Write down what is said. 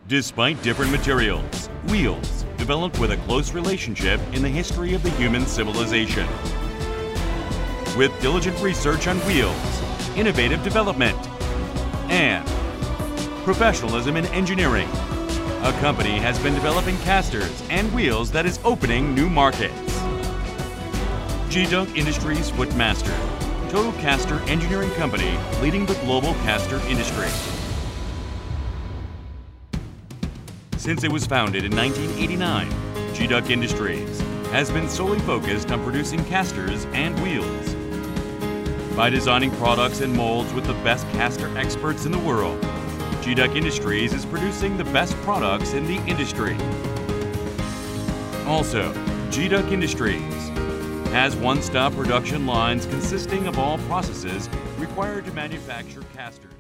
Despite different materials, wheels developed with a close relationship in the history of the human civilization. With diligent research on wheels, innovative development, and professionalism in engineering, a company has been developing casters and wheels that is opening new markets. G-Duck Industries Footmaster, total caster engineering company leading the global caster industry. Since it was founded in 1989, G-Duck Industries has been solely focused on producing casters and wheels. By designing products and molds with the best caster experts in the world, G-Duck Industries is producing the best products in the industry. Also, G-Duck Industries has one-stop production lines consisting of all processes required to manufacture casters.